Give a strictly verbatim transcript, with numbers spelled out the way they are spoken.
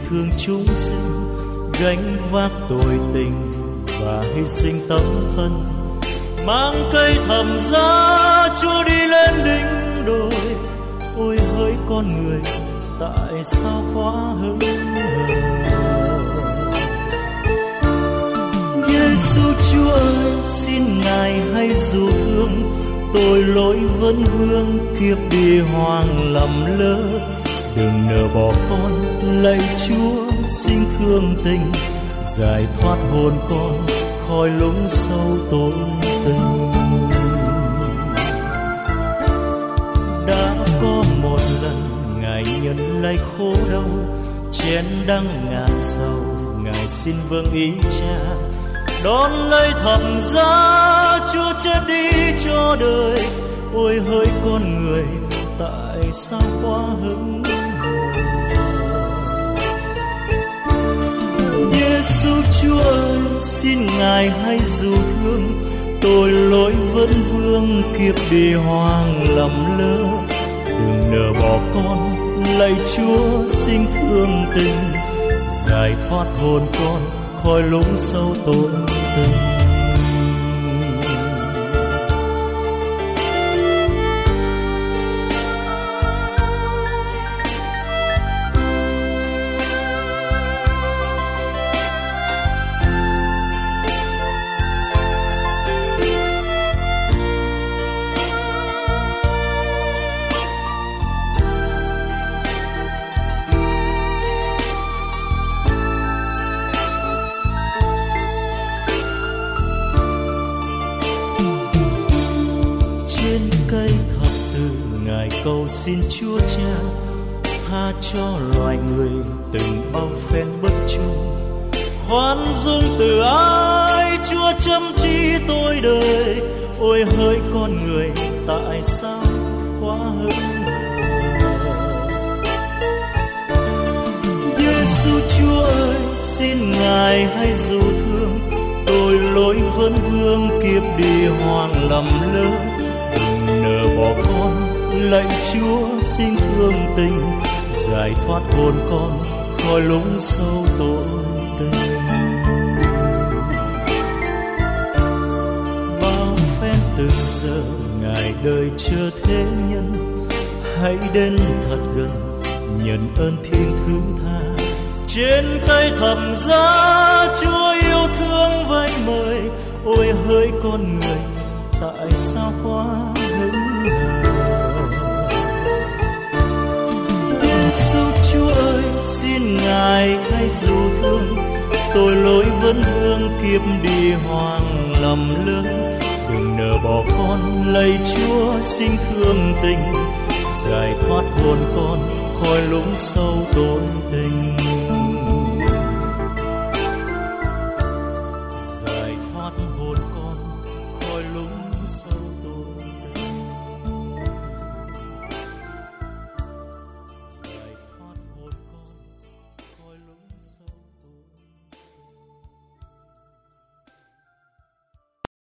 thương chúng sinh, gánh vác tội tình và hy sinh tấm thân, mang cây thập giá Chúa đi lên đỉnh đồi. Ôi hỡi con người, tại sao quá hững hờ? Giêsu Chúa ơi, xin Ngài hãy dù thương, tội lỗi vẫn vương kiếp đi hoang lầm lỡ. Đừng nỡ bỏ con, lạy Chúa xin thương tình, giải thoát hồn con khỏi lũng sâu tội tình. Đã có một lần Ngài nhận lấy khổ đau, chén đắng ngàn dầu, Ngài xin vâng ý Cha, đón lấy thập giá Chúa chết đi cho đời. Ôi hỡi con người, tại sao quá hững hờ? Giêsu Chúa ơi, xin Ngài hãy dù thương, tội lỗi vẫn vương kiếp đi hoang lầm lỡ. Đừng nỡ bỏ con, lạy Chúa xin thương tình, giải thoát hồn con khỏi lũng sâu tội tình. Cây thập tự Ngài cầu xin Chúa Cha tha cho loài người từng bao phen bất trung, khoan dung từ ái Chúa chăm chỉ tôi đời. Ôi hỡi con người, tại sao quá hững hờ? Giêsu Chúa ơi, xin Ngài hãy dù thương, tội lỗi vẫn vương kiếp đi hoang lầm lỡ. Nỡ bỏ con, lạy Chúa xin thương tình, giải thoát hồn con khỏi lũng sâu tội tình. Bao phen từng giờ Ngài đời chờ thế nhân, hãy đến thật gần nhận ơn thiên thứ tha. Trên cây thập giá Chúa yêu thương vẫy mời. Ôi hỡi con người, tại sao quá hững hờ? Giêsu Chúa ơi, xin Ngài hãy dù thương, tội lỗi vẫn vương kiếp đi hoang lầm lỡ. Đừng nỡ bỏ con, lạy Chúa xin thương tình, giải thoát hồn con khỏi lũng sâu tội tình.